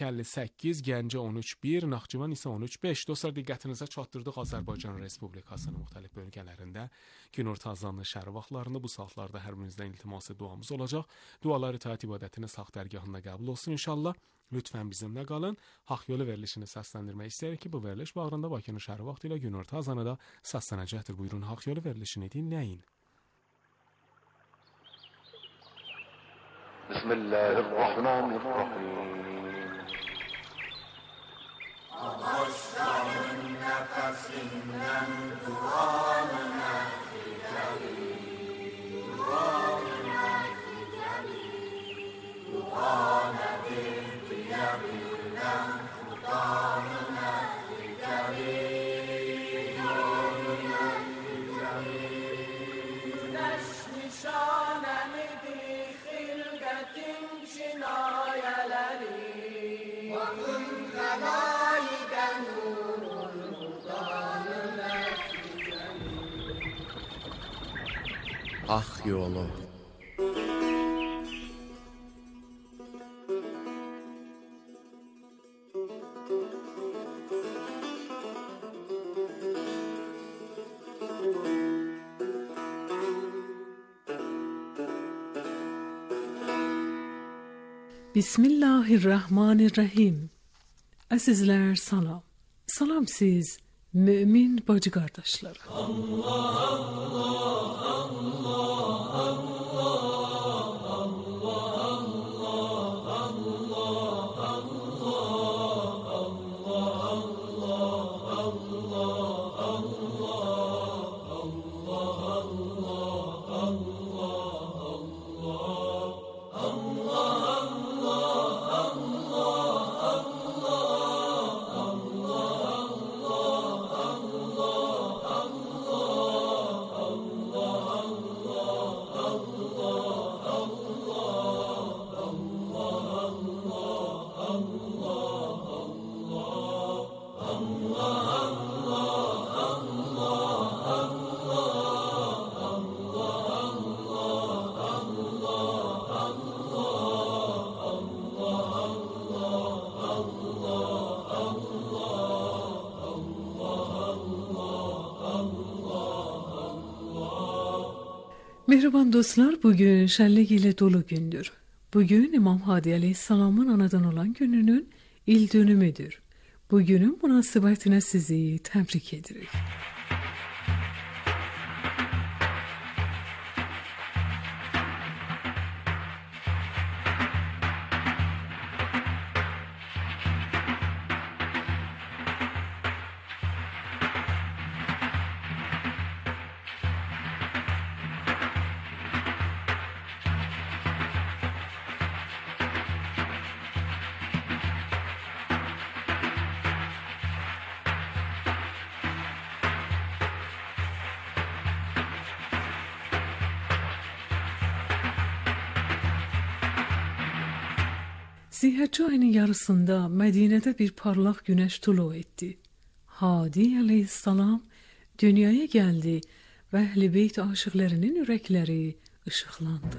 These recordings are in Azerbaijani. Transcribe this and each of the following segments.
Kəlli 8, Gəncə 13-1, Naxçıvan isə 13-5. Dostlar, diqqətinizə çatdırdıq Azərbaycan Respublikasının müxtəlif bölgələrində günorta azanlı şəhər vaxtlarında bu saatlarda hər birinizdən iltiması duamız olacaq. Dualar itaat ibadətiniz haqq dərgahında qəbul olsun inşallah. Lütfən bizimlə qalın. Haqq yolu verilişini səsləndirmək istəyirək ki, bu veriliş bağrında Bakının şəhər vaxtı ilə günorta azanı da səslənəcəkdir. Buyurun, haqq yolu verilişini dinləyin. Bismillahirrahmanirrahim. Ağaçların nefesinden duanı neticeli, duanı neticeli, dua nedir diyebilden kurtanı neticeli, duanı neticeli. Güneş nişanemidir hilgetin şinayeleri, vakın zelayiden nurun kurtanı neticeli. Haqq yolu. Bismillahirrahmanirrahim. Əzizlər, salam. Salam siz, mümin bacı qardaşlar. Mehriban dostlar, bugün şənlik ile dolu gündür. Bugün İmam Hadi Aleyhisselam'ın anadan olan gününün il dönümüdür. Bugünün münasebetine sizi tebrik edirik. Zilhicce ayının yarısında Medine'de bir parlak güneş tulu etti. Hadi Aleyhisselam dünyaya geldi ve Ehl-i Beyt aşıklarının yürekleri ışıklandı.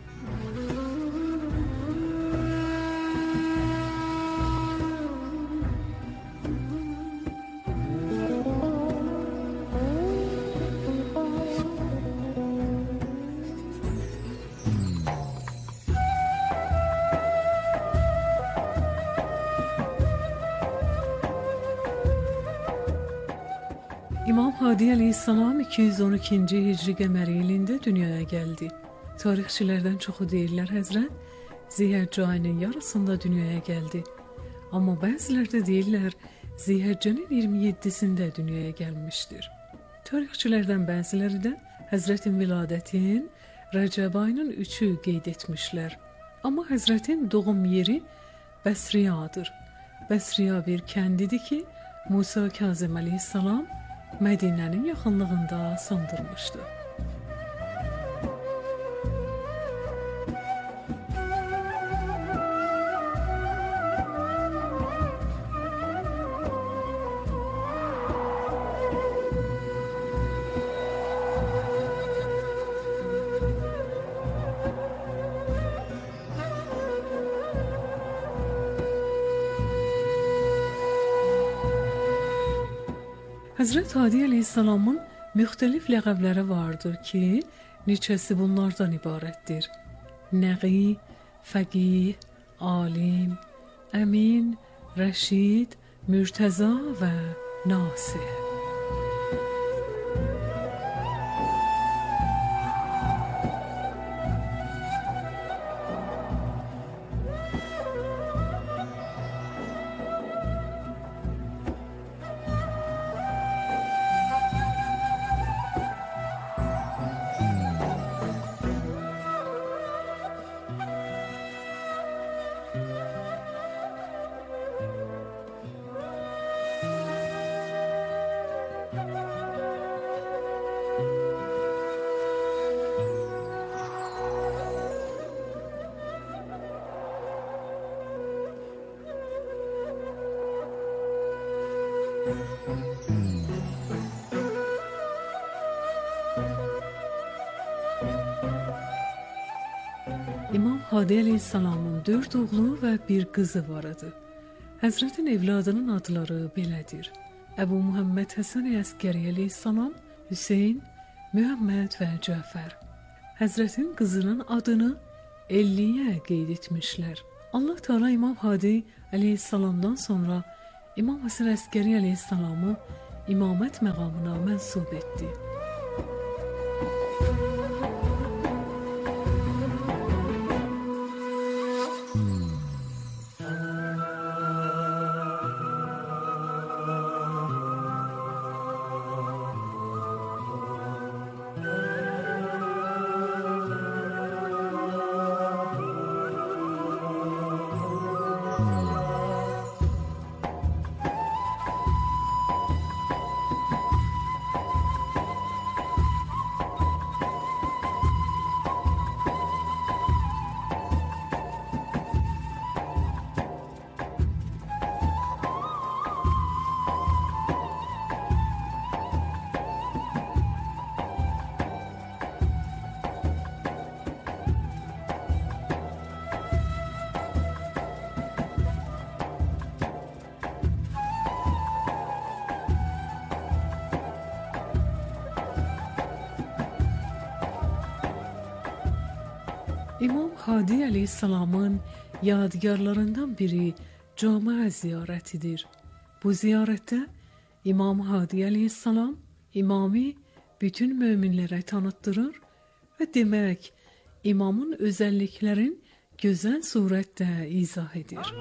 İmam Hadi Aleyhisselam 212. Hicri qəməri ilində dünyaya gəldi. Tarixçilərdən çoxu deyirlər Həzrət Zilhicce ayının yarısında dünyaya gəldi. Amma bəziləri də deyirlər Zilhiccenin 27-sində dünyaya gəlmişdir. Tarixçilərdən bəziləri də Həzrətin viladətin Rəcəb ayının 3-ü qeyd etmişlər. Amma Həzrətin doğum yeri Bəsriyadır. Bəsriya bir kəndidir ki, Musa Kazım Aleyhisselam Medine'nin yaxınlığında sandırmışdı. Həzrət Hadi əleyhissalamın müxtəlif ləqəbləri vardır ki, neçəsi bunlardan ibarətdir. Nəqi, fəqih, alim, əmin, rəşid, mürtəza və nasih. İmam Hadi əleyhissalamın 4 oğlu və bir qızı var idi. Həzrətin evladının adları belədir: Əbu Muhammed Həsən Əskəri əleyhissalam, Hüseyn, Mühəmməd və Cəfər. Həzrətin qızının adını Elliyə qeyd etmişlər. Allah Teala İmam Hadi əleyhissalamdan sonra İmam Həsən Əskəri əleyhissalamı imamət məqamına mənsub etdi. İmam Hadi əleyhissalamın yadigarlarından biri camiə ziyarətidir. Bu ziyarətdə İmam Hadi əleyhissalam imamı bütün möminlərə tanıtdırır və demək, imamın özəlliklərin gözəl surətdə izah edir.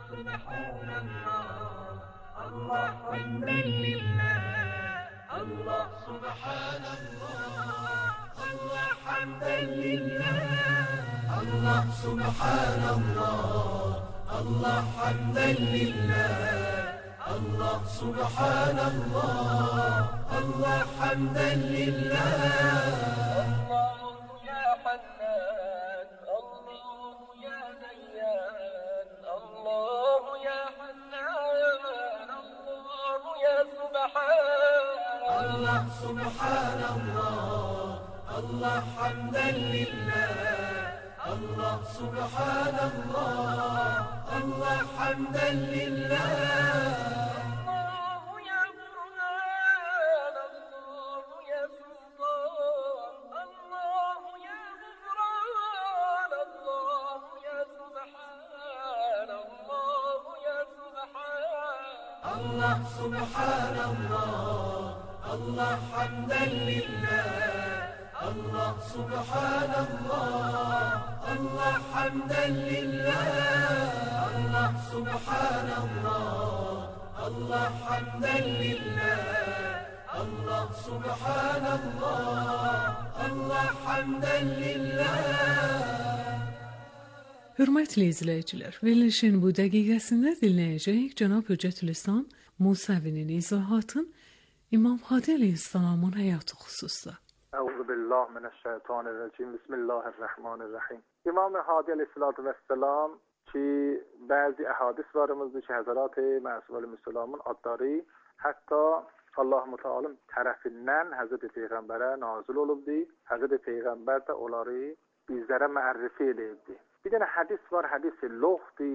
Allah subhanallah, Allah hamden lillah, Allah subhanallah, Allah hamden lillah. Allahu ya Hannan, Allahu ya Dayyan, Allahu ya Hannan, Allahu ya Subhan. Allah subhanallah, Allah hamden lillah, Allah subhanallah, Allah hamden lillah. Allahu ya Burhan, Allahu ya Sultan, Allahu ya Gufran, Allahu ya Subhan, Allahu ya Subhan. Allah subhanallah, Allah hamden lillah, Allah subhanallah, Allah hamden lillah. Allah subhanallah, Allah hamden lillah, Allah subhanallah, Allah hamden lillah. Hörmətli izləyicilər, verilişin bu dəqiqəsində dinləyəcəyik Cənab Hüccətülislam Musəvinin izahatın İmam Hadi əleyhissalamın həyatı xüsusda. Euzubillah mineşşeytanirracim. Bismillahirrahmanirrahim. İmam Hadi əleyhissalam ki, bəzi əhadislarımızdır ki, Həzrət Məsum Müsəlmanın adları hətta Allah-u Teala tərəfindən Həzrət Peyğəmbərə nazil olubdu. Həzrət Peyğəmbər də onları bizlərə mərifə edildi. Bir dənə hədis var, hədis-i loğdur.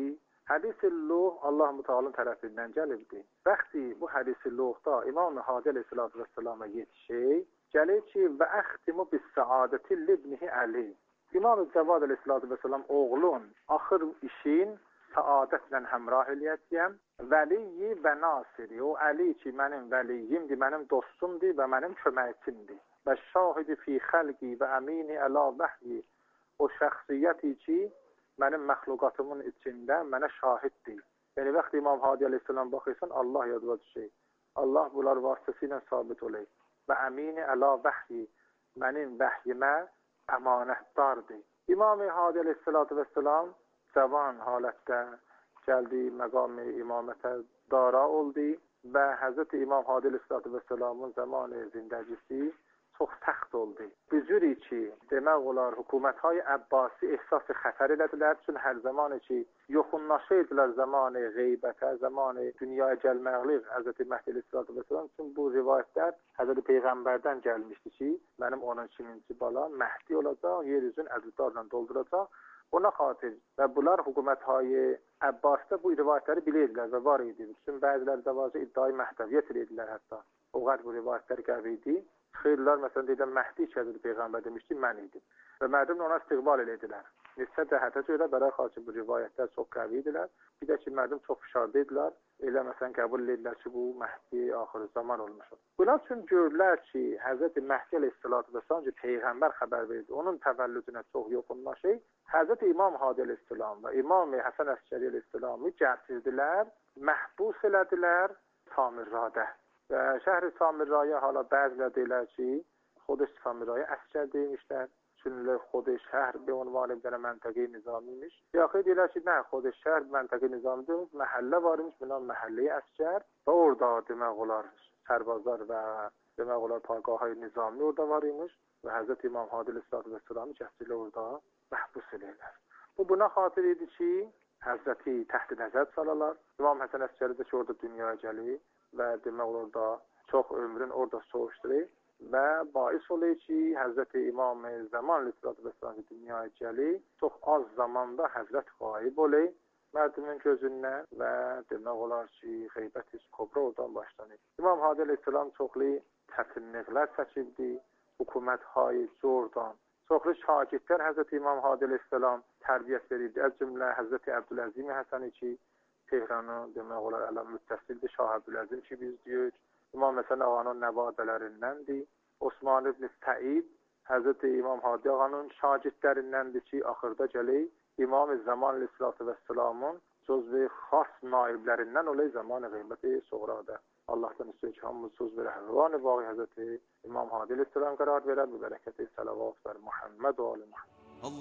Hədis-i Luh Allah Mütəalın tərəfindən gəlibdir. Bəxti bu hədis-i Luhda İmam Hadi əleyhissalatu vesselama yetişir, gəlir ki, və əxtimu bis-saadati libnihi Ali. İmam Cəvad əleyhissalatu vesselam oğlun axır işin saadətlə həmrah eləyəcəyəm. Vəliyi və nasiri. O Əli ki, mənim vəliyimdir, mənim dostumdur və mənim köməkçimdir. Və şahidi fi xəlqi və əmini əla vəhyi. O şəxsiyyəti ki, mənim məxluqatımın içində mənə şahiddir. Yəni, vaxt İmam Hadi əleyhissalam baxırsan, Allah yadıva düşür. Allah bunlar vasitəsilə sabit olur. Və əmini əla vəhyi, mənim vəhyimə əmanətdardır. İmam Hadi əleyhissalatu vesselam cavan halətdə gəldi, məqam-ı imamətə dara oldu və Həzrət İmam Hadi əleyhissalatu vesselamın zamanı zindəcisi çox səxt oldu. Büzürü ki, demək olar, hökumətهای Əbbasi ehsas xətər elədilər. Çün hər zamanı ki, yoxunlaşırdılar zamanı qeybətə, zamanı dünyaya gəlməklik Həzrət Məhdi əleyhissalatu vesselam. Çün bu rivayətlər Həzrət Peyğəmbərdən gəlmişdi ki, mənim 12-ci balam Məhdi olacaq, yeryüzün əzizlərlə dolduracaq. Ona xatir və bunlar hökumətهای Əbbasda bu rivayətləri bilirdilər və var idi. Çün bəziləri davacı iddiayı məhdəviyyət edirdilər hətta. O qədər bu rivayətlər qəvi idi. Xeyirlər, məsələn, deyilən Məhdi ki, Həzrət Peyğəmbər demişdi, mən idim. Və mərdum ona istiqbal elədilər. Neçə cəhətə görə bərək xalqı bu rivayətlər çox qəvi idilər. Bir də ki, mərdum çox fişarda idilər. Elə məsələn, qəbul edirlər ki, bu Məhdi axırı zaman olmuşdur. Bunlar üçün görürlər ki, Həzrət Məhdi əleyhissalatu vesselam ki, Peyğəmbər xəbər verdi, onun təvəllüdünə çox yoxunlaşır. Həzrət İmam Hadi əleyhissalam və İmam Həsən Əskəri əleyhissalamı gətirdilər, məhbus elədilər Samirradə. Və şəhri Samirraya hala bəzilə deyilər ki, Xodeş Samirraya əskər deymişlər. Çünki Xodeş şəhər bir unvanı bir dənə məntəqi nizamiymiş. Yaxı deyilər ki, nə, Xodeş şəhər məntəqi nizami deyilmiş, məhəllə varmış, buna məhəlləyə əskər. Və orada demək olar sərbazlar və demək olar payqahay nizami orada var imiş. Və Həzrət İmam Hadi əleyhissalatu vesselamı gətirirlər orada məhbus edirlər. Bu buna xatir idi ki, Həzrəti təxti nəzər salalar. İmam Həsən Əskəri də ki, orada dünyaya gəlir və demək olar da çox ömrün orada soğuşdurur və bais olur ki, Həzrəti İmam Zaman əleyhissalatu vesselam dünyaya gəlir, çox az zamanda Həzrət qayib olur mərdimin gözündən və demək olar ki, xeybət-i kobra oradan başlanır. İmam Hadi əleyhissalam çoxlu çətinliklər çəkibdi, hökumətهای zordan. Çoxlu şagirdlər Həzrət İmam Hadi əleyhissalam tərbiyyət verirdi. Az cümlə Həzrəti Əbdüləzim Həsəni ki, Tehranı demək olar ələ müttəsildir, Şah Əbdüləzim ki, biz deyirik. İmam Həsən ağanın nəvadələrindəndir. Osman ibn Səid Həzrəti İmam Hadi ağanın şagirdlərindəndir ki, axırda gəlir İmam Zaman əleyhissalatu vesselamın cüzvi xas naiblərindən olay zamanı qeyməti soğrada. Allah'tan istiyor ki hamımız söz verə həvani bağı Həzrəti İmam Hadi əleyhissalam qərar verər və bərəkəti salavat ver Muhammed və Ali Muhammed.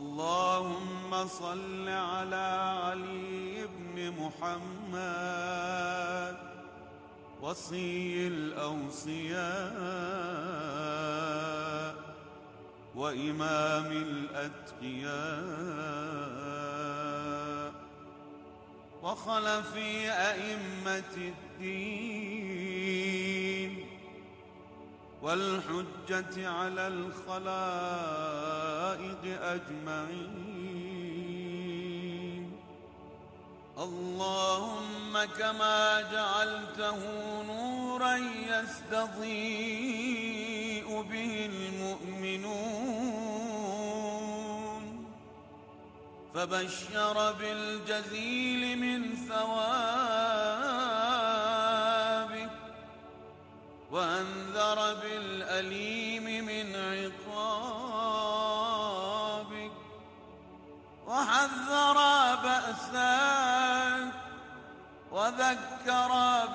اللهم صل على علي بن محمد وصي الأوصياء وإمام الأتقياء وخلف أئمة الدين والحجة على الخلائق أجمعين. اللهم كما جعلته نورا يستضيء به المؤمنون فبشر بالجزيل من ثوابه وأنذر بالأليم من عقابك وحذر بأسك وذكر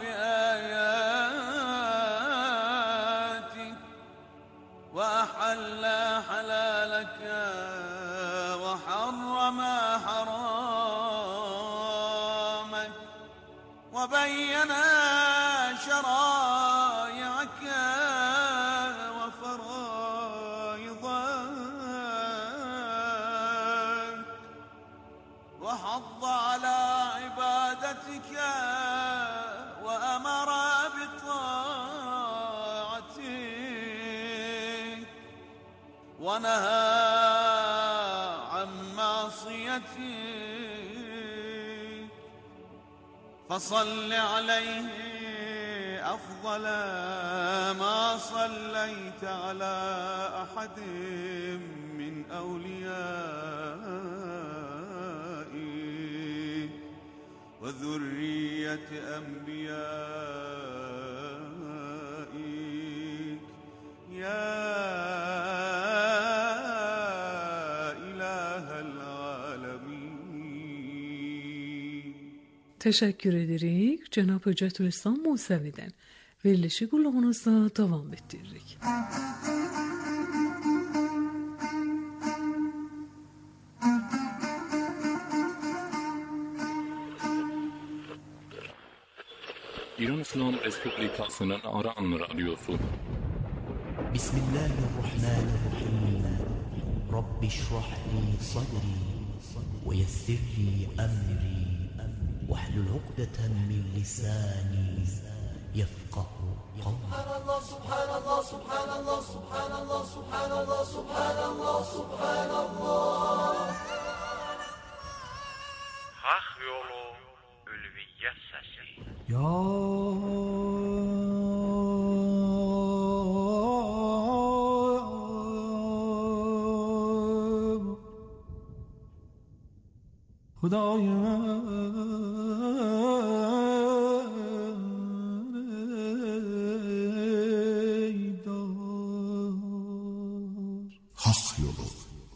بآياتك وأحل حلالك وحرم حرامك وبين شرائعك وفرائضك وحض على عبادتك وأمر بطاعتك ونهى عن معصيتك فصل عليه أفضل ما صليت على أحد من أوليائك وذرية أنبيائك يا إله العالمين. Teşekkür edirik Cenab-ı Hüccetülislam Musevi'den. Verilişi kulluğunuzda devam ettiririk. İran İslam Respublikası'nın Aran Radyosu. Bismillahirrahmanirrahim. Rabbi şrah li sadri ve yessir li emri ve hlul ukdeten min lisani yefkahu kavli. Subhanallah, subhanallah, subhanallah, subhanallah, subhanallah, subhanallah. Hak yolu ülviyyət səsi. Ya Hudaya Hak yolu.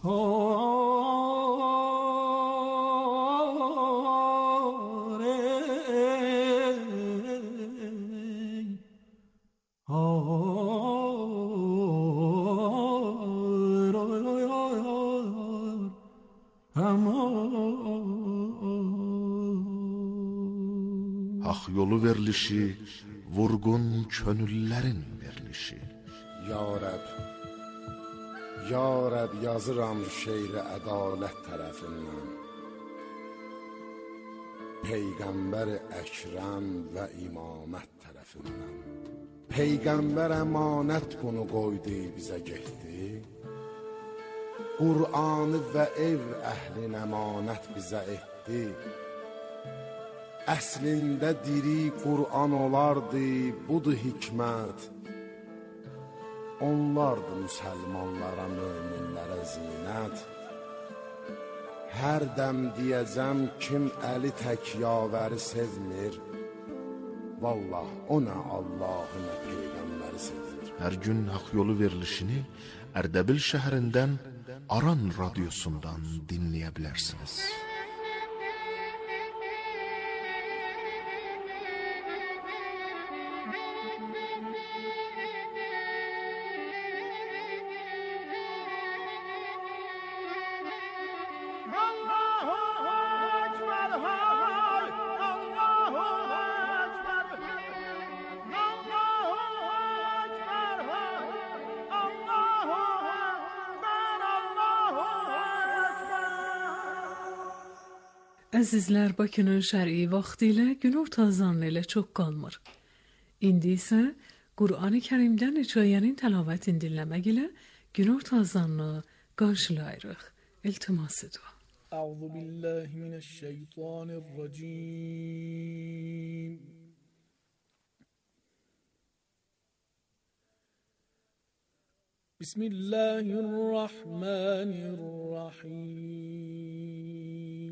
Hak yolu verilişi, vurgun könüllerin verilişi. Ya Rəb, Ya Rəb yazıram şeiri ədalət tərəfindən. Peyğəmbər Əkrəm və imamət tərəfindən. Peyğəmbər əmanət bunu qoydu bizə getdi. Qur'anı və ev əhlin əmanət bizə etdi. Əslində diri Qur'an olardı, budur hikmət. Onlardı müsəlmanlara, möminlərə zinət. Hər dəm deyəcəm kim əli tək yavəri sevmir. Vallah o nə Allahı nə Peyğəmbəri sevmir. Hər gün hak yolu verilişini Ərdəbil şəhərindən Aran radyosundan dinləyə bilərsiniz. Əzizlər, Bakının şər'i vaxtı ilə günorta azanı ilə çox qalmır. İndi isə Qur'an-ı Kərimdən hekayənin təlavətini dinləmək ilə günorta azanını qarşılayırıq. İltimasıdır. Əuzu billahi mineşşeytanirracim. Bismillahirrahmanirrahim.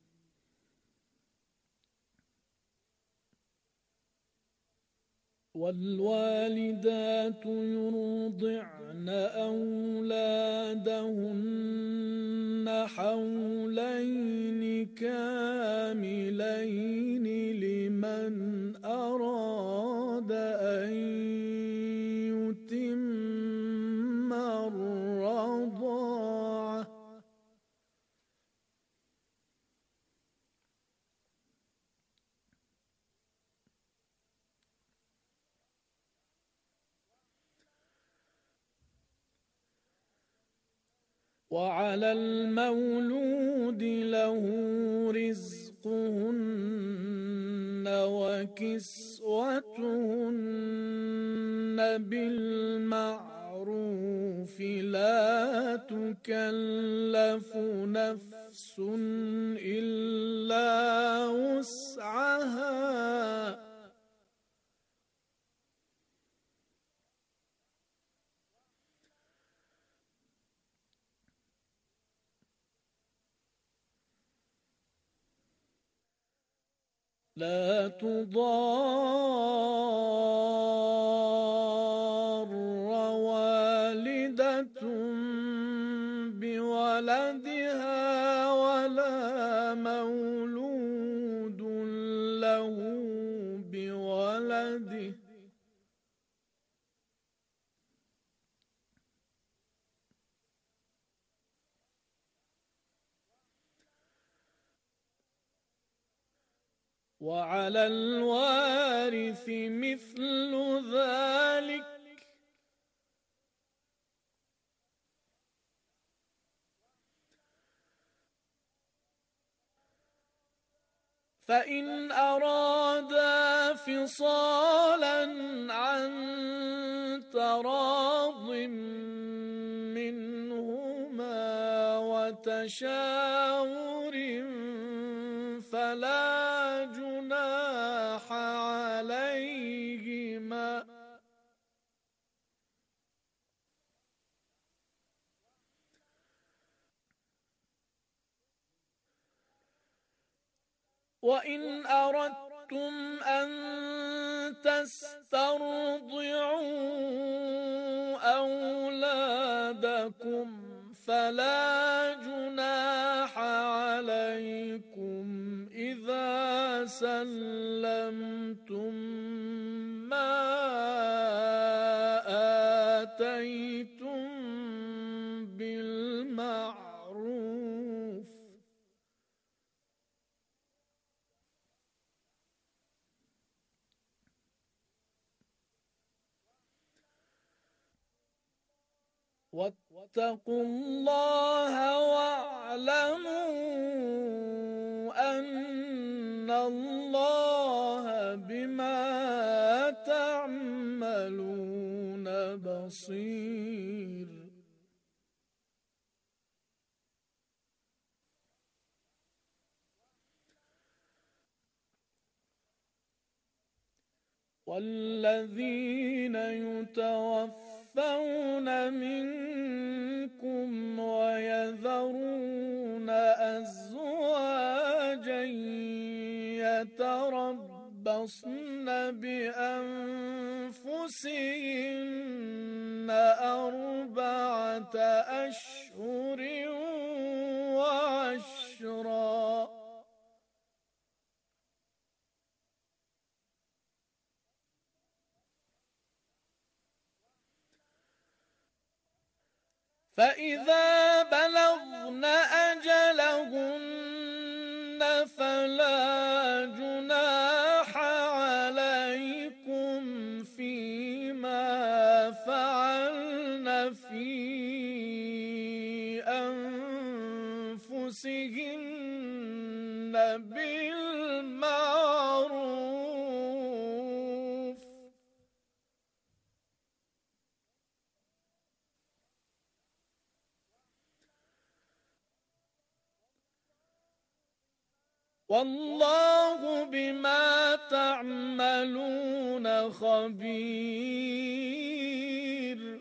والوالدات يرضعن أولادهن حولين كاملين لمن أراد أن يتم الرضاعة وعلى المولود له رزقهن وكسوتهن بالمعروف بالمعروف لا تكلف نفس إلا وسعها لا تضار والدة بولدها ولا مولود له بولده وعلى الوارث مثل ذلك فإن أرادا فصالا عن تراض منهما وتشاور فلا جناح عليهما وإن أردتم أن تسترضعوا أولادكم فلا جناح عليكم إذا سلمتم ما آتيتم بالمعروف واتقوا الله واعلموا أن الله بما تعملون بصير والذين يتوفون منكم ويذرون أزواجا يتربصن بأنفسهن 4 أشهر وعشرا فإذا بلغن أجلهن فلا جناح عليكم فيما فعلن في أنفسهن بالمعروف والله بما تعملون خبير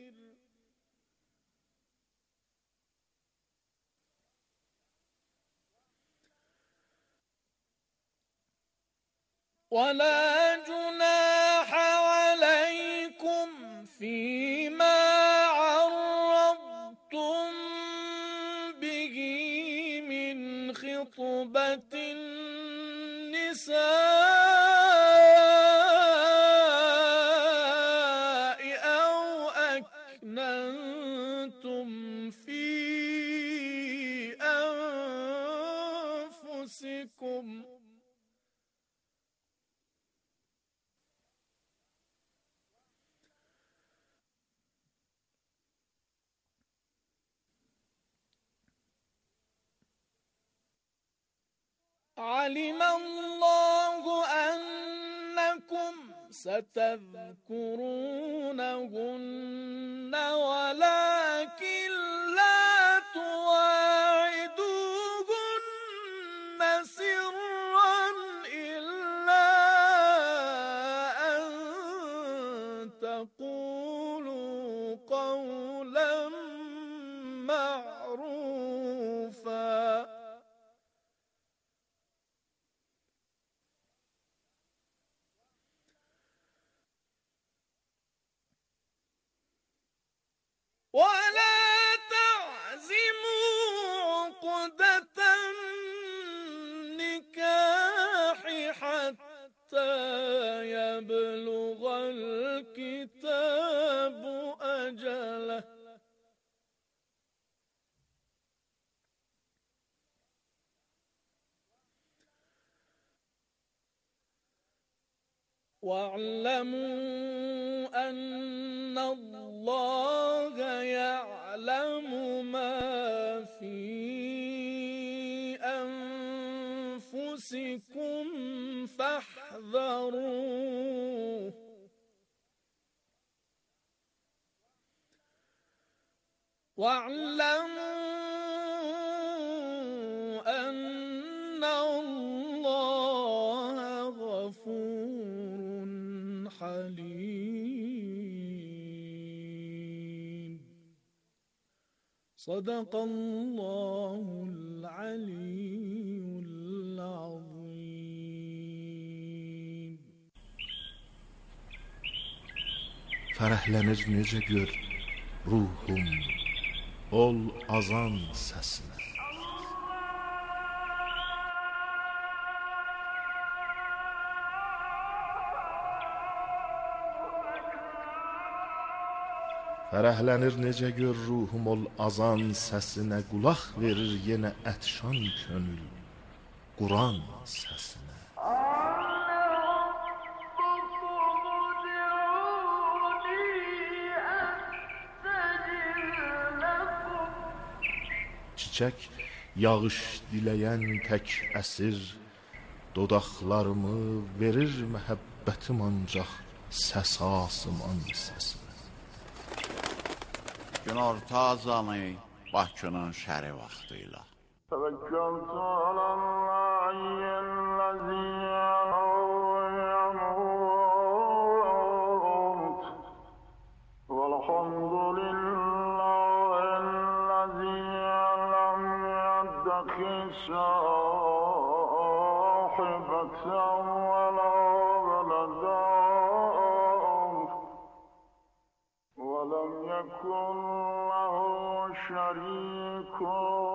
ولا جناح عليكم فيما عرضتم به من خطبة النساء أو أكننتم في أنفسكم علم الله أنكم ستذكرونهن ولكن لا تواعدوهن سرا إلا أن تقولوا قولا معروفا ولا تعزموا عقدة النكاح حتى يبلغ الكتاب أجله واعلموا أن الله يعلم ما في أنفسكم فاحذروه واعلموا أن الله غفور حليم صدق الله العلي العظيم. Fərəhlənir necə gör ruhum ol azan səsinə. Fərəhlənir necə gör ruhum ol azan səsinə, qulaq verir yenə ətşan könül Quran səsinə. Çiçək yağış diləyən tək əsir, dodaqlarımı verir məhəbbətim ancaq səs asıman səsinə. Günorta azanı Bakının şəri vaxtı ilə. Təvəkkəltü aləllahiyyəl-ləzi yəmut vəlhamdülillahəl-ləzi ləm yəddəxi sahibətən və la vələdən və ləm yəkun ləhu şərikun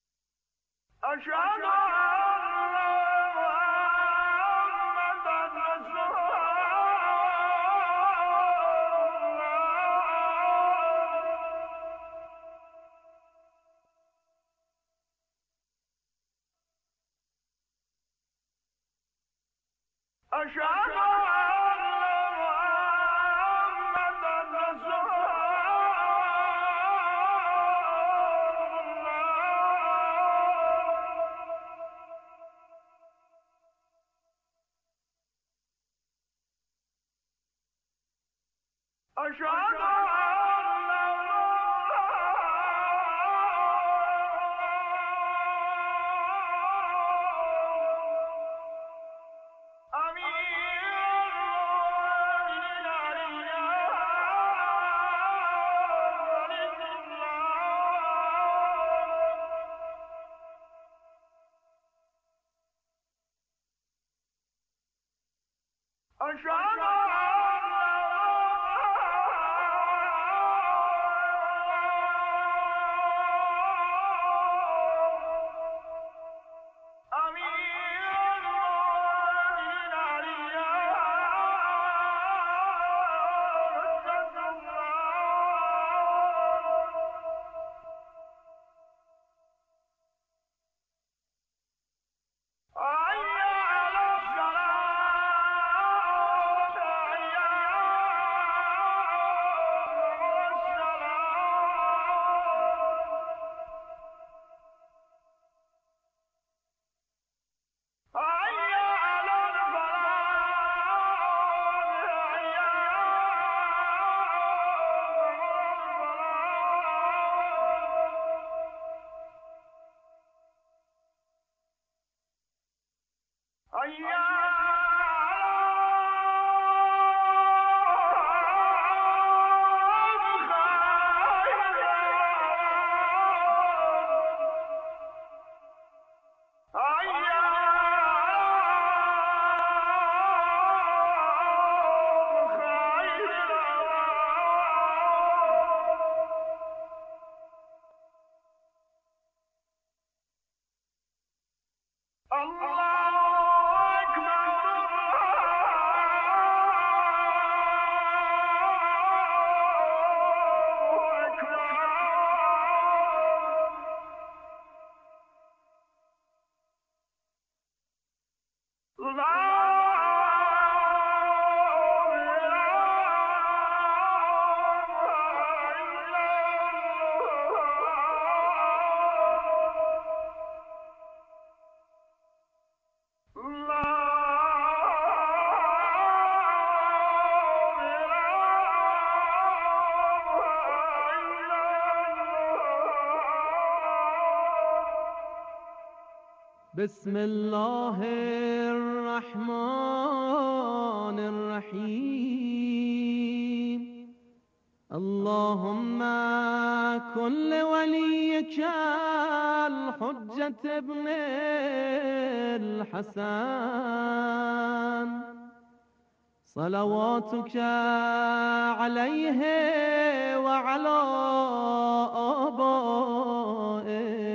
أشهد أن محمدًا بسم الله الرحمن الرحيم اللهم كن لوليك الحجة ابن الحسن صلواتك عليه وعلى آبائه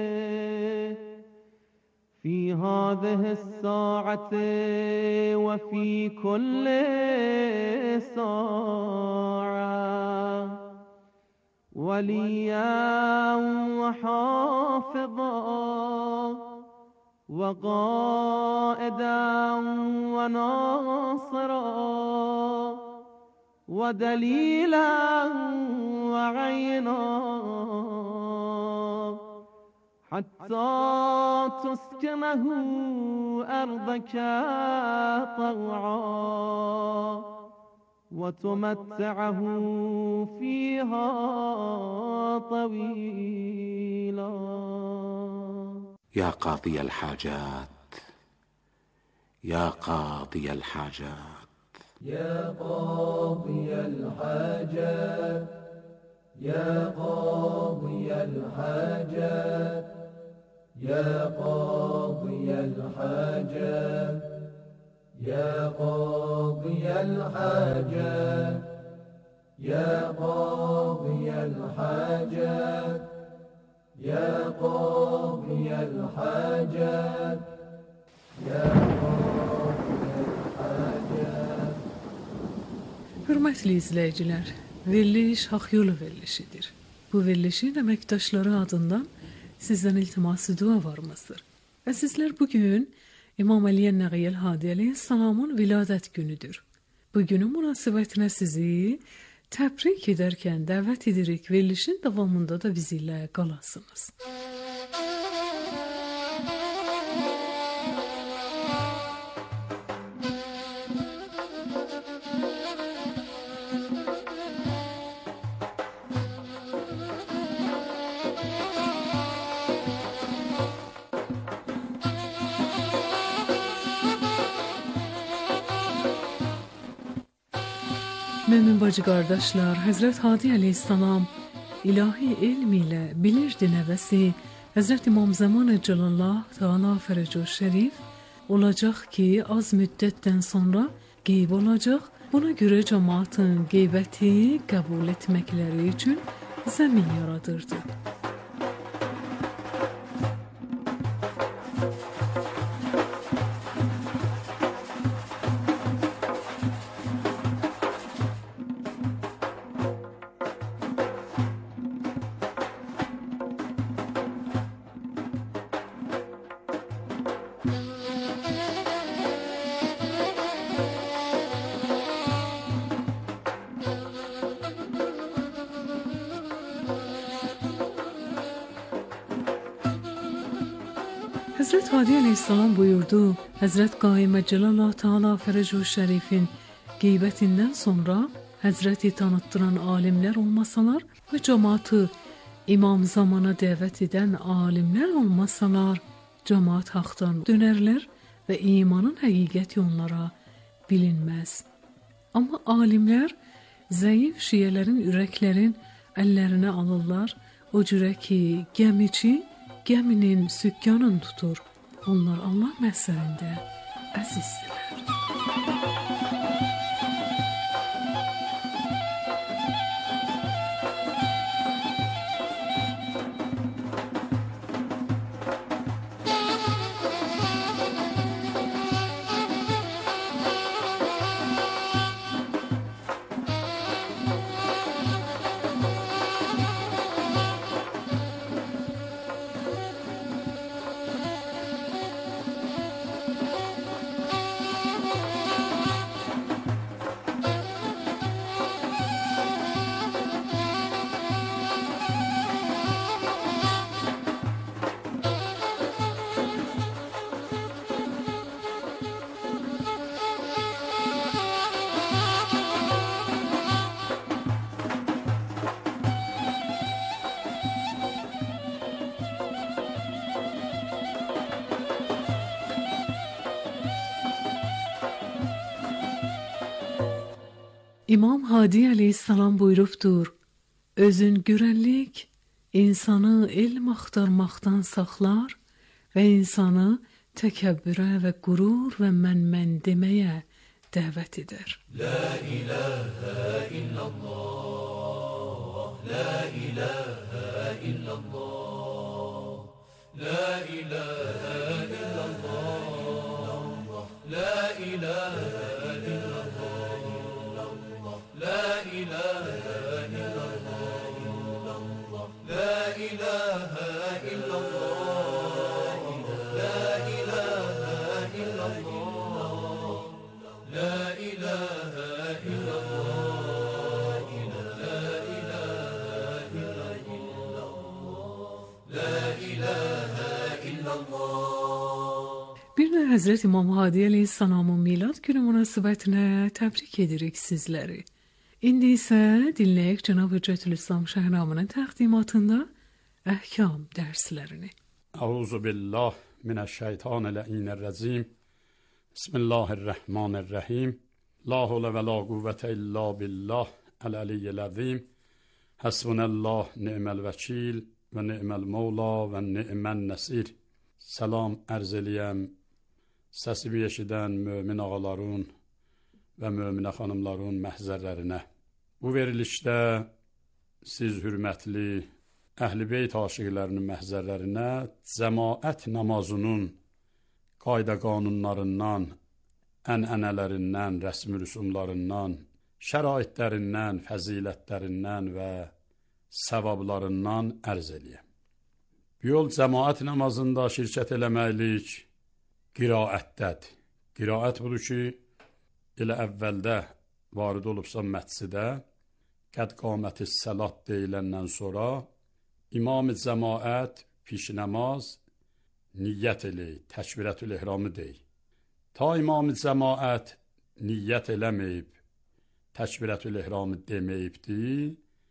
في هذه الساعة وفي كل ساعة وليا وحافظا وقائدا وناصرا ودليلا وعينا حتى تسكنه أرضك طوعا وتمتعه فيها طويلا. يا قاضي الحاجات يا قاضي الحاجات يا قاضي الحاجات يا قاضي الحاجات يا قاضي الحاجات يا قاضي الحاجات يا قاضي الحاجات يا قاضي الحاجات يا قاضي الحاجات. Hörmətli izləyicilər, veriliş haqq yolu verilişidir. Bu verilişin əməkdaşları adından sizdən iltiması dua varımızdır. Və sizlər bugün İmam Əli Nəğiyəl Hadi əleyhissalamın viladət günüdür. Bu günün münasibətinə sizi təbrik edərkən dəvət edirik, verilişin davamında da bizimlə qalasınız. Mömin bacı qardaşlar, Həzrət Hadi əleyhissalam ilahi elm ilə bilirdi nəvəsi Həzrət İmam Zaman Cəlallah Teala Fərəcü Şərif olacaq ki, az müddətdən sonra qeyb olacaq. Buna görə cəmaatın qeybəti qəbul etməkləri üçün zəmin yaradırdı. Həzrət Hadi əleyhissalam buyurdu, Həzrət Qaimə Cəlallah Teala Fərəcü Şərifin qeybətindən sonra Həzrəti tanıtdıran alimlər olmasalar və cəmaatı İmam Zamana dəvət edən alimlər olmasalar, cəmaat haqdan dönərlər və imanın həqiqəti onlara bilinməz. Amma alimlər zəif şiyələrin ürəklərin əllərinə alırlar, o cürə ki, gəmici gəminin sükkanını tutur. Onlar Allah məhzərində əzizdirlər. İmam Hadi əleyhissalam buyurubdur, özün görənlik insanı elm axtarmaqdan saxlar və insanı təkəbbürə və qurur və mən deməyə dəvət edər. La ilahə illallah, la ilahə illallah, la ilahə illallah, la ilahə لا إله إلا الله لا إله إلا الله لا إله إلا الله لا إله إلا الله لا إله إلا الله لا إله إلا الله. Bir də Həzrət İmam Hadi əleyhissalamın milad günü münasibətinə təbrik edirik sizləri. İndi isə dinləyək Cənab Hüccətülislam Şəhnamının təqdimatında əhkam dərslərini. Əuzu billah minəşşeytanir-rəcim. Bismillahirrahmanirrahim. La havle və la quvvətə illa billah əl-əliyyil-əzim. Həsbunəllah ni'məl vəkil və ni'məl mevla və ni'mən nəsir. Salam ərz eləyəm səsimi eşidən mömin ağaların və möminə xanımların məhzərlərinə. Bu verilişdə siz hürmətli Əhl-i Beyt aşiqlərinin məhzərlərinə cəmaət namazının qayda qanunlarından, ənənələrindən, rəsmi rüsumlarından, şəraitlərindən, fəzilətlərindən və səvablarından ərz eləyəm. Bu yol cəmaət namazında şirkət eləməklik qiraətdədir. Qiraət budur ki, elə əvvəldə varid olubsa məscidə, qəd qaməti səlat deyiləndən sonra İmam-ı cəmaət piş namaz niyyət eləyir, təkbirətül-ehramı deyir. Ta İmam-ı cəmaət niyyət eləməyib, təkbirətül-ehramı deməyibdir,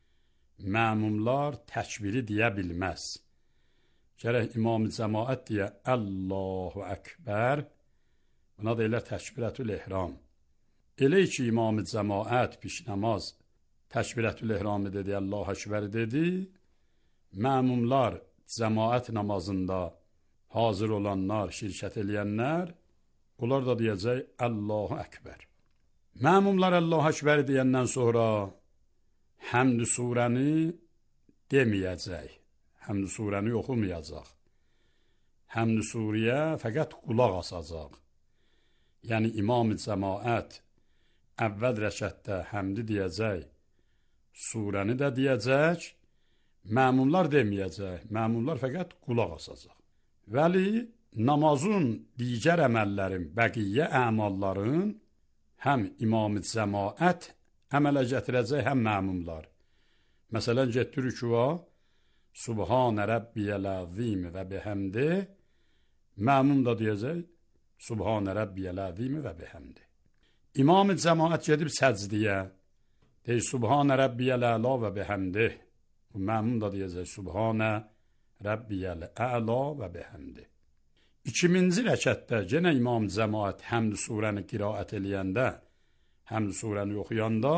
məmumlar təkbiri deyə bilməz. Gərək İmam-ı cəmaət deyə Allahu Əkbər, buna deyilər təkbirətül-ehram. Elə ki, İmam-ı cəmaət piş namaz təkbirətül-ehramı dedi, Allahu Əkbər dedi, məmumlar cəmaət namazında hazır olanlar, şirkət eləyənlər, onlar da deyəcək Allahu Əkbər. Məmumlar Allahu Əkbər deyəndən sonra Həmd-i surəni deməyəcək, Həmd-i surəni oxumayacaq. Həmd-i suriyə fəqət qulaq asacaq. Yəni İmam-ı cəmaət əvvəl rəkətdə həmdi deyəcək, surəni də deyəcək, məmumlar deməyəcək, məmumlar fəqət qulaq asacaq. Vəli namazın digər əməllərin, bəqiyyə əmalların həm İmam-ı cəmaət əmələ gətirəcək, həm məmumlar. Məsələn, getdi rükua, Subhanə Rəbbiyəl-əzim və bihəmdi, məmum da deyəcək, Subhanə Rəbbiyəl-əzim və bihəmdi. İmam-ı cəmaət gedib səcdiyə, deyir, Subhanə Rəbbiyəl-əla və bihəmdi. Bu məmum da deyəcək, Subhanə Rəbbiyəl-əla və bihəmdi. 2-ci rəkətdə yenə İmam cəmaət həmd surəni qiraət eləyəndə, həmd surəni oxuyanda,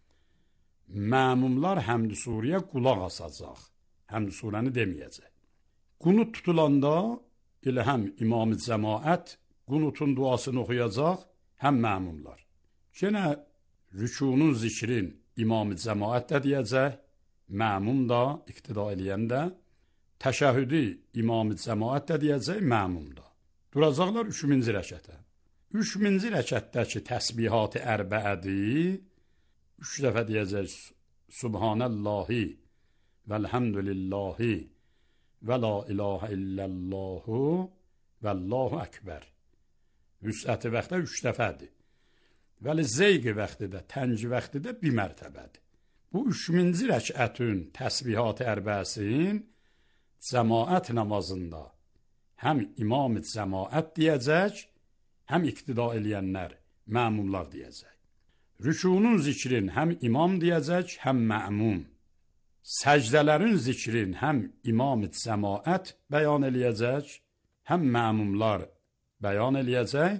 məmumlar həmd surəyə qulaq asacaq, həmd surəni deməyəcək. Qunut tutulanda, elə həm İmam cəmaət qunutun duasını oxuyacaq, həm məmumlar. Yenə rükunun zikrin İmam cəmaət də deyəcək, məmum da iqtida eləyəndə, təşəhhüdü İmam cəmaət də deyəcək, məmum da. Duracaqlar 3-cü rəkətə. 3-cü rəkətdəki təsbihat-ı ərbəədir, 3 dəfə deyəcək, Subhanəllahi vəlhəmdülillahi və la ilahə illəllahu və Allahu Əkbər. Vüsəti vaxtda 3 dəfədir. Vəli zeyqi vaxtda, tənci vaxtda 1 mərtəbədir. Bu 3-cü rəkətin təsbihat-ı ərbəəsin cəmaət namazında həm İmam-ı cəmaət deyəcək, həm iqtida eləyənlər, məmumlar deyəcək. Rükunun zikrin həm imam deyəcək, həm məmum. Səcdələrin zikrin həm İmam-ı cəmaət bəyan eləyəcək, həm məmumlar bəyan eləyəcək.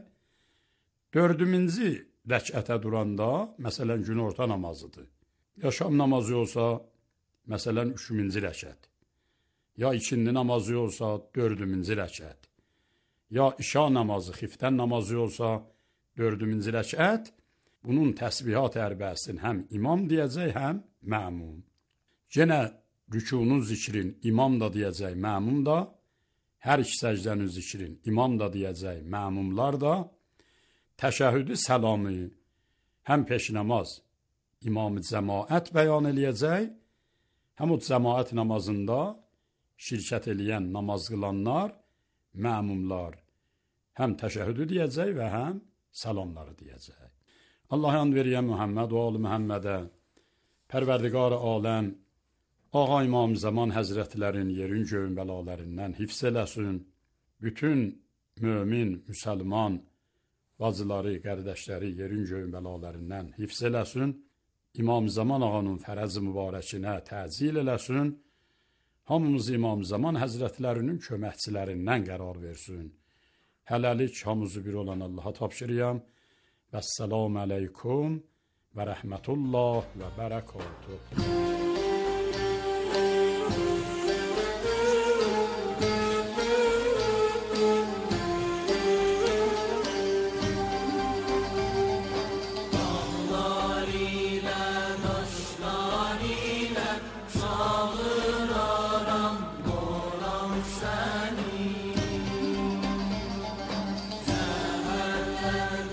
4-cü rəkətə duranda, məsələn, günorta namazıdır. Ya şam namazı olsa, məsələn, 3-cü rəkət. Ya ikindi namazı olsa, 4-cü rəkət. Ya işa namazı, xiftən namazı olsa, 4-cü rəkət. Bunun təsbihat ərbəsin həm imam deyəcək, həm məmum. Yenə rükunun zikrin imam da deyəcək, məmum da. Hər iki səcdənin zikrin imam da deyəcək, məmumlar da. Təşəhhüdü səlamı həm peş namaz İmam-ı cəmaət bəyan eləyəcək, həm o cəmaət namazında şirkət eləyən, namaz qılanlar, məmumlar həm təşəhhüdü deyəcək və həm salamları deyəcək. Allah and veriyən Muhammed və alı Muhammedə, Pərverdigar aləm, Ağa İmam Zaman Həzrətlərin yerin göyün bəlalərindən hifz eləsin, bütün mömin, müsəlman, bacıları, qərdəşləri yerin göyün bəlalərindən hifz eləsin, İmam Zaman ağanın fərəz-i mübarəkinə təzil eləsin, hamımız İmam Zaman Həzrətlərinin köməkçilərindən qərar versin. Hələlik hamımızı bir olan Allaha tapşırıyam. Vəssalamu aleykum və rəhmətullah və bərəkatuh.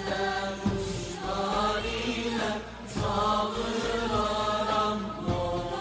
Sağıraram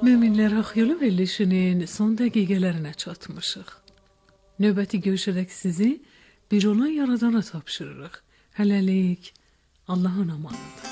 Möminlər Haq Yolu verilişinin son dəqiqələrinə çatmışıq. Növbəti görüşərək sizi bir olan yaradana tapşırırıq. Hələlik, Allahın amanında.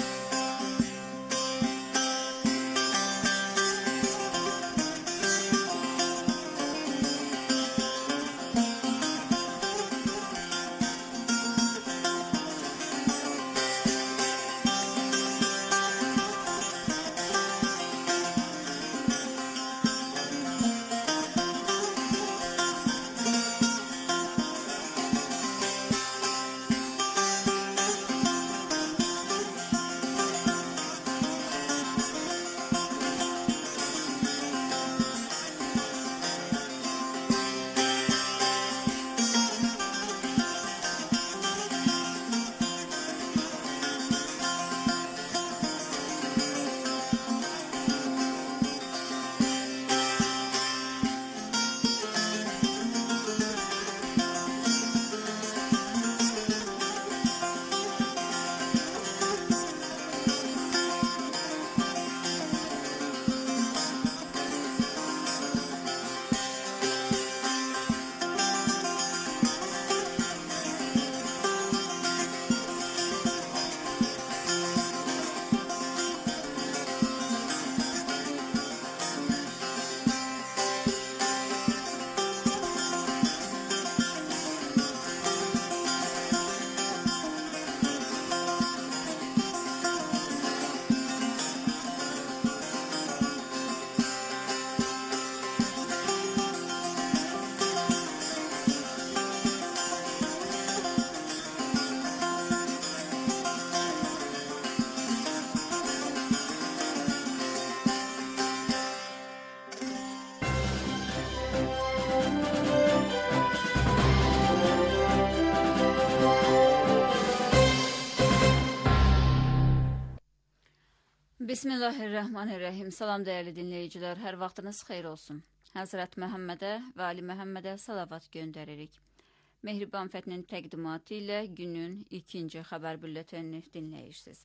Bismillahirrahmanirrahim. Salam dəyərli dinləyicilər, hər vaxtınız xeyir olsun. Həzrət Məhəmmədə və Ali Məhəmmədə salavat göndəririk. Mehriban Fətinin təqdimatı ilə günün ikinci xəbər bülletenini dinləyirsiniz.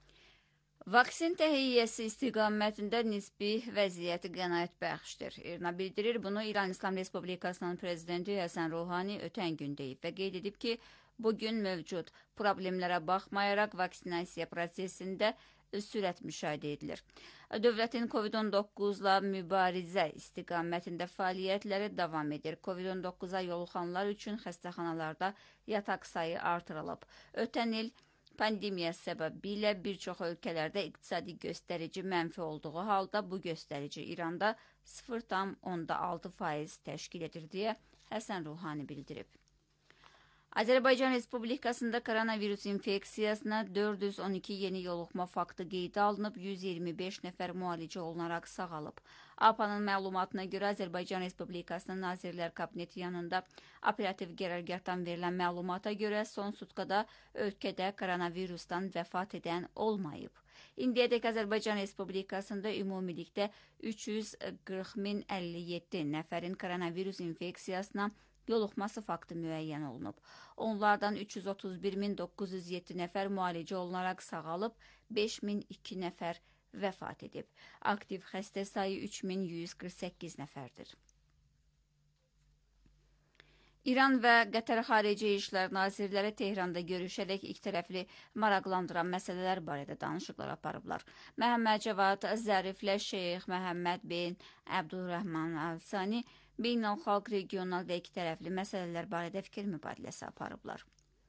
Vaksin təhiyyəsi istiqamətində nisbi vəziyyəti qənaət bəxşdir. İRNA bildirir, bunu İran İslam Respublikasının prezidenti Həsən Ruhani ötən gün deyib və qeyd edib ki, bugün mövcud problemlərə baxmayaraq vaksinasiya prosesində sürət müşahidə edilir. Dövlətin COVID-19-la mübarizə istiqamətində fəaliyyətləri davam edir. COVID-19-a yoluxanlar üçün xəstəxanalarda yataq sayı artırılıb. Ötən il pandemiya səbəbilə bir çox ölkələrdə iqtisadi göstərici mənfi olduğu halda bu göstərici İranda 0,6% təşkil edir deyə Həsən Ruhani bildirib. Azərbaycan Respublikasında koronavirus infeksiyasına 412 yeni yoluxma faktı qeydə alınıb, 125 nəfər müalicə olunaraq sağalıb. APA-nın məlumatına görə Azərbaycan Respublikasının Nazirlər Kabineti yanında operativ qərargahdan verilən məlumata görə son sutkada ölkədə koronavirusdan vəfat edən olmayıb. İndiyədək Azərbaycan Respublikasında ümumilikdə 340.057 nəfərin koronavirus infeksiyasına yoluxması faktı müəyyən olunub. Onlardan 331.907 nəfər müalicə olunaraq sağalıb, 5.002 nəfər vəfat edib. Aktiv xəstə sayı 3.148 nəfərdir. İran və Qətər Xarici İşlər Nazirləri Tehranda görüşərək ikitərəfli maraqlandıran məsələlər barədə danışıqlar aparıblar. Məhəmməd Cavad Zəriflə Şeyx Məhəmməd bin Əbdurrahman Al-Sani beynəlxalq, regional və ikitərəfli məsələlər barədə fikir mübadiləsi aparıblar.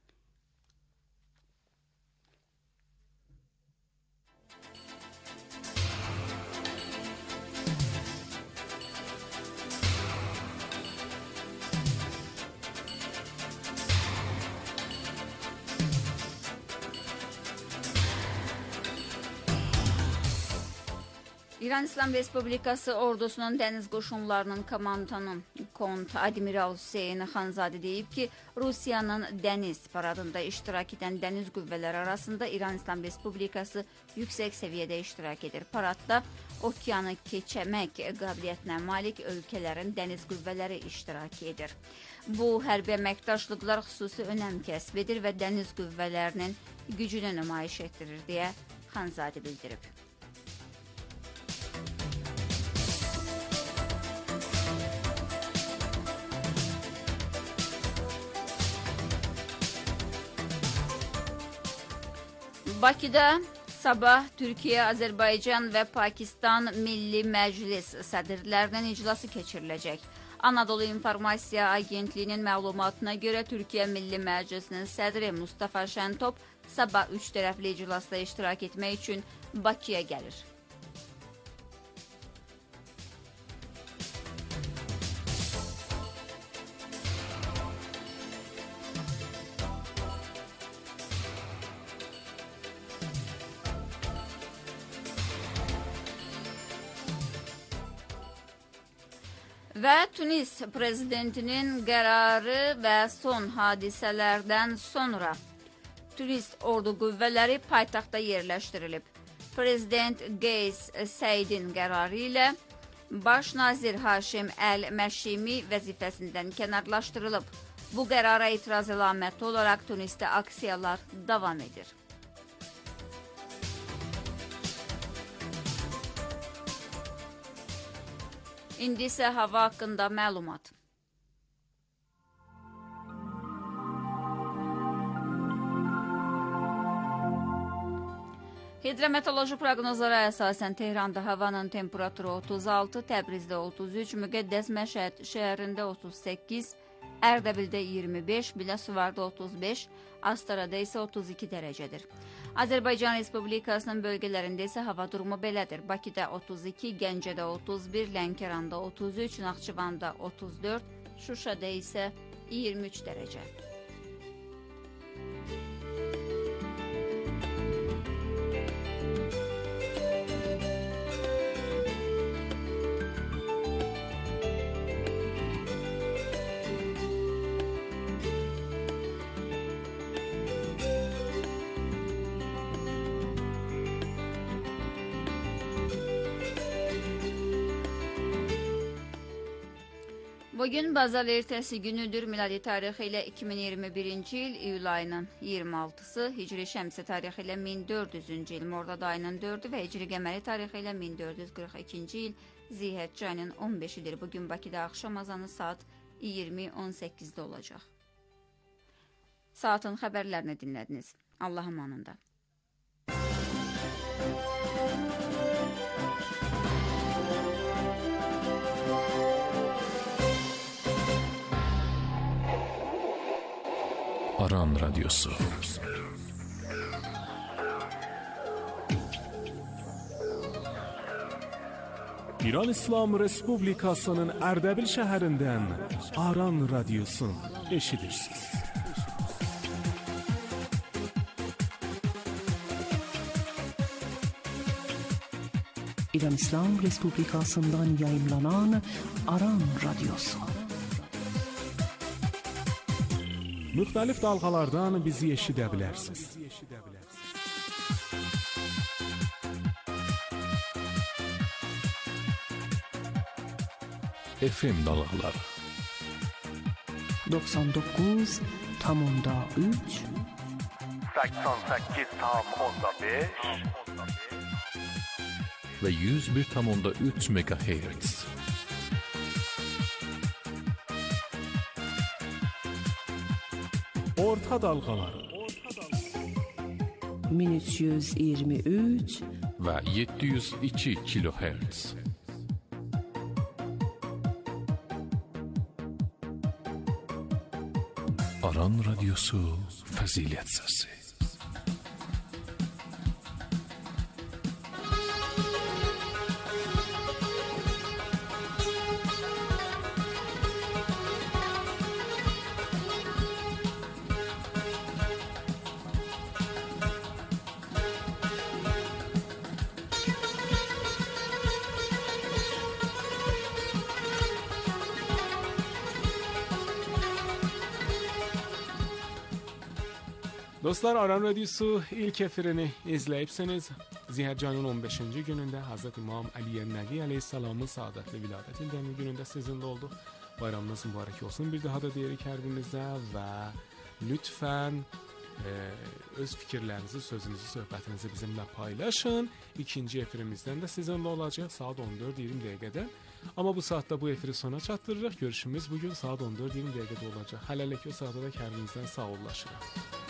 İran İslam Respublikası ordusunun dəniz qoşunlarının komandanı Kont Admiral Hüseyn Xanzadə deyib ki, Rusiyanın dəniz paradında iştirak edən dəniz qüvvələri arasında İran İslam Respublikası yüksək səviyyədə iştirak edir. Paradda okeanı keçəmək qabiliyyətinə malik ölkələrin dəniz qüvvələri iştirak edir. Bu, hərbi əməkdaşlıqlar xüsusi önəm kəsb edir və dəniz qüvvələrinin gücünü nümayiş etdirir deyə Xanzadə bildirib. Bakıda sabah Türkiyə, Azərbaycan və Pakistan Milli Məclis sədrlərinin iclası keçiriləcək. Anadolu İnformasiya Agentliyinin məlumatına görə Türkiyə Milli Məclisinin sədri Mustafa Şentop sabah 3 tərəfli iclasda iştirak etmək üçün Bakıya gəlir. Və Tunis prezidentinin qərarı və son hadisələrdən sonra Tunis ordu qüvvələri paytaxtda yerləşdirilib. Prezident Qeys Səidin qərarı ilə baş nazir Haşim Əl-Məşimi vəzifəsindən kənarlaşdırılıb. Bu qərara etiraz əlaməti olaraq Tunisdə aksiyalar davam edir. İndi isə hava haqqında məlumat. Hidrometeoroloji proqnozlara əsasən Tehranda havanın temperaturu 36, Təbrizdə 33, Müqəddəs Məşəd şəhərində 38, Ərdəbildə 25, Biləsuvarda 35, Astarada isə 32 dərəcədir. Azərbaycan Respublikasının bölgələrində isə hava durumu belədir. Bakıda 32, Gəncədə 31, Lənkəranda 33, Naxçıvanda 34, Şuşada isə 23 dərəcə. Bugün bazar ertəsi günüdür. Miladi tarixi ilə 2021-ci il iyul ayının 26-sı, Hicri şəmsi tarixi ilə 1400-cü il Mordad ayının 4-ü və Hicri qəməri tarixi ilə 1442-ci il Zilhicce ayının 15-idir. Bugün Bakıda axşam azanı saat 20:18-də olacaq. Saatın xəbərlərini dinlədiniz. Allah amanında. Aran Radyosu. İran İslam Respublikasının Ərdəbil şəhərindən Aran Radyosu eşidirsiniz. İran İslam Respublikasından yayımlanan Aran Radyosu. Müxtəlif dalğalardan bizi eşidə bilərsiniz. FM dalğaları 99,3 88,5 ve 101,3 MHz. Orta dalğaları 1323 ve 702 kHz. Aran Radyosu Fəzilət Səsi. Dostlar, Aran Radyosu ilk efirini izləyibsiniz. Zilhicce'nin 15-ci günündə Hazreti İmam Əli Nəbi əleyhissalamın saadətli viladət ildönümü günündə sizinlə olduq. Bayramınız mübarək olsun. Bir daha da deyirik hər birinizə və lütfən öz fikirlərinizi, sözünüzü, söhbətinizi bizimlə paylaşın. İkinci efirimizdən də sizinlə olacaq saat 14:20 dəqiqədə. Amma bu saatda bu efiri sona çatdırırıq. Görüşümüz bugün saat 14:20 dəqiqədə olacaq. Hələlik o saata da hər birinizdən sağollaşırıq.